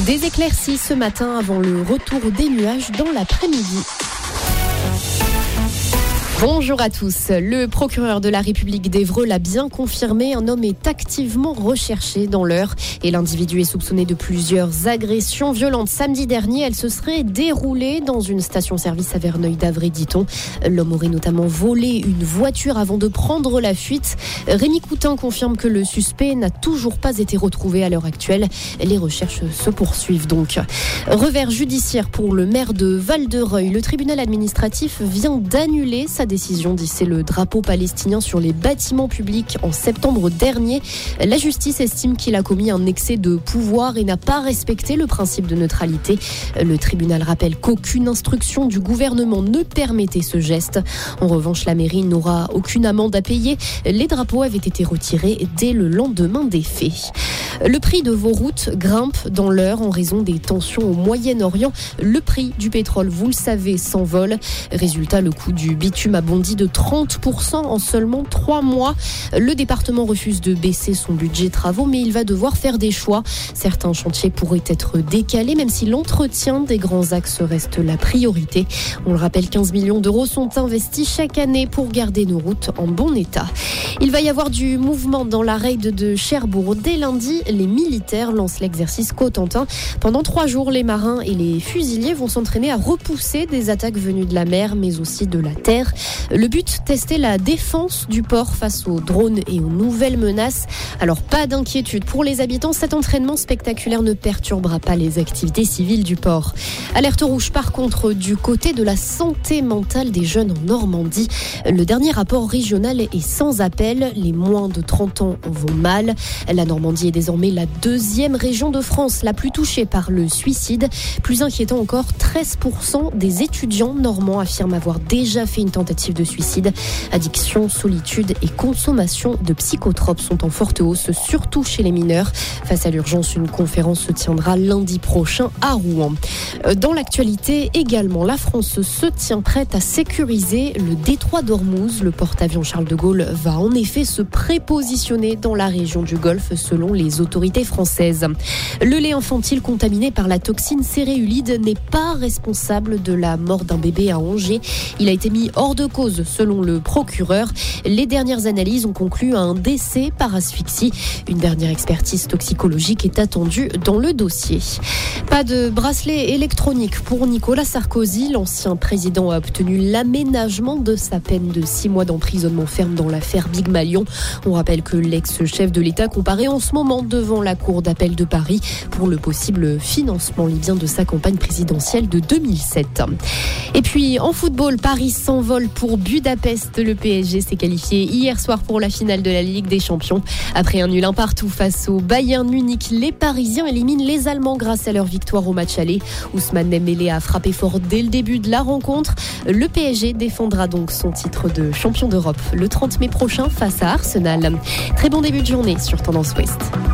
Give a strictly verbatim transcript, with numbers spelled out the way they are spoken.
Des éclaircies ce matin avant le retour des nuages dans l'après-midi. Bonjour à tous. Le procureur de la République d'Évreux l'a bien confirmé. Un homme est activement recherché dans l'Eure et l'individu est soupçonné de plusieurs agressions violentes. Samedi dernier, elle se serait déroulée dans une station-service à Verneuil-d'Avray, dit-on. L'homme aurait notamment volé une voiture avant de prendre la fuite. Rémi Coutin confirme que le suspect n'a toujours pas été retrouvé à l'heure actuelle. Les recherches se poursuivent donc. Revers judiciaire pour le maire de Val-de-Reuil. Le tribunal administratif vient d'annuler sa décision d'hisser le drapeau palestinien sur les bâtiments publics en septembre dernier. La justice estime qu'il a commis un excès de pouvoir et n'a pas respecté le principe de neutralité. Le tribunal rappelle qu'aucune instruction du gouvernement ne permettait ce geste. En revanche, la mairie n'aura aucune amende à payer. Les drapeaux avaient été retirés dès le lendemain des faits. Le prix de vos routes grimpe dans l'Eure en raison des tensions au Moyen-Orient. Le prix du pétrole, vous le savez, s'envole. Résultat, le coût du bitume a bondi de trente pour cent en seulement trois mois. Le département refuse de baisser son budget travaux, mais il va devoir faire des choix. Certains chantiers pourraient être décalés, même si l'entretien des grands axes reste la priorité. On le rappelle, quinze millions d'euros sont investis chaque année pour garder nos routes en bon état. Il va y avoir du mouvement dans la raid de Cherbourg. Dès lundi, les militaires lancent l'exercice Cotentin. Pendant trois jours, les marins et les fusiliers vont s'entraîner à repousser des attaques venues de la mer, mais aussi de la terre. Le but, tester la défense du port face aux drones et aux nouvelles menaces. Alors, pas d'inquiétude pour les habitants, cet entraînement spectaculaire ne perturbera pas les activités civiles du port. Alerte rouge, par contre, du côté de la santé mentale des jeunes en Normandie. Le dernier rapport régional est sans appel. Les moins de trente ans vont mal. La Normandie est désormais la deuxième région de France la plus touchée par le suicide. Plus inquiétant encore, treize pour cent des étudiants normands affirment avoir déjà fait une tentative de suicide. Addiction, solitude et consommation de psychotropes sont en forte hausse, surtout chez les mineurs. Face à l'urgence, une conférence se tiendra lundi prochain à Rouen. Dans l'actualité également, la France se tient prête à sécuriser le détroit d'Ormuz. Le porte-avions Charles de Gaulle va en effet se prépositionner dans la région du Golfe selon les autorités françaises. Le lait infantile contaminé par la toxine céréulide n'est pas responsable de la mort d'un bébé à Angers. Il a été mis hors de cause selon le procureur. Les dernières analyses ont conclu à un décès par asphyxie. Une dernière expertise toxicologique est attendue dans le dossier. Pas de bracelet électronique pour Nicolas Sarkozy. L'ancien président a obtenu l'aménagement de sa peine de six mois d'emprisonnement ferme dans l'affaire Big Malion. On rappelle que l'ex-chef de l'État comparaît en ce moment devant la Cour d'appel de Paris pour le possible financement libyen de sa campagne présidentielle de deux mille sept. Et puis en football, Paris s'envole pour Budapest. Le P S G s'est qualifié hier soir pour la finale de la Ligue des Champions. Après un nul un partout face au Bayern Munich, les Parisiens éliminent les Allemands grâce à leur victoire au match aller. Ousmane Dembélé a frappé fort dès le début de la rencontre. Le P S G défendra donc son titre de champion d'Europe le trente mai prochain face à Arsenal. Très bon début de journée sur Tendance Ouest.